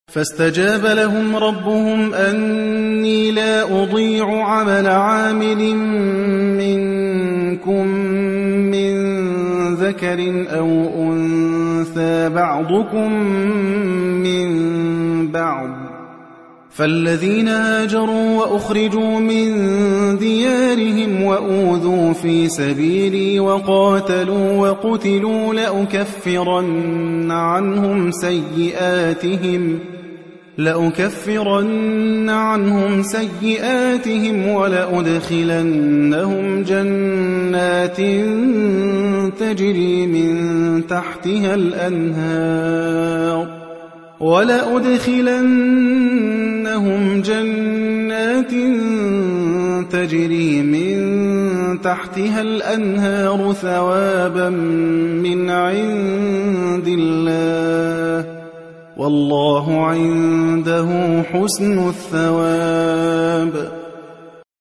فاستجاب لهم ربهم أني لا أضيع عمل عامل منكم من ذكر أو أنثى بعضكم من بعض، فالذين هاجروا وأخرجوا من ديارهم وأوذوا في سبيلي وقاتلوا وقتلوا لأكفرن عنهم سيئاتهم ولأدخلنهم جنات تجري من تحتها الأنهار ثوابا من عند الله، والله عنده حسن الثواب.